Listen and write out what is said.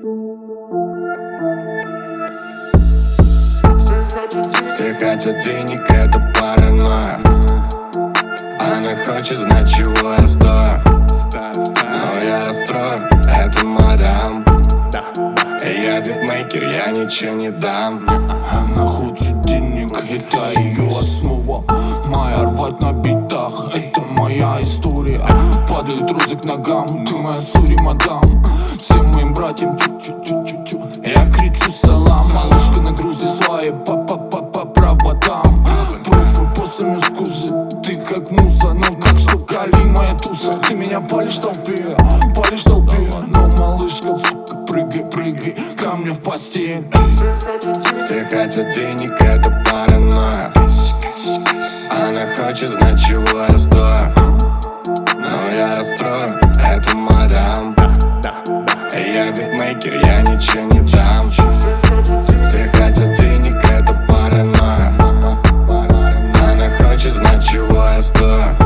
Все хотят денег, это паранойя. Она хочет знать, чего я стою. Но я расстрою эту мадам. Я битмейкер, я ничего не дам. Она хочет денег, это ее основа. Моя рвать на битах, это моя история. Падает розы к ногам, ты моя сури, мадам. Всем моим братьям чу-чу-чу-чу-чу я кричу салам. Малышка на грузе свои по проводам. Профи после мускузы, ты как муза. Но как что кали моя туса. Ты меня палишь в толпе, но малышка, сука, прыгай, прыгай ко мне в постель. Все хотят денег, это паранойя. Она хочет знать, чего я стою. Но я расстрою эту мадам. Я битмейкер, я ничего не дам. Все хотят денег, это паранойя. Она хочет знать, чего я стою.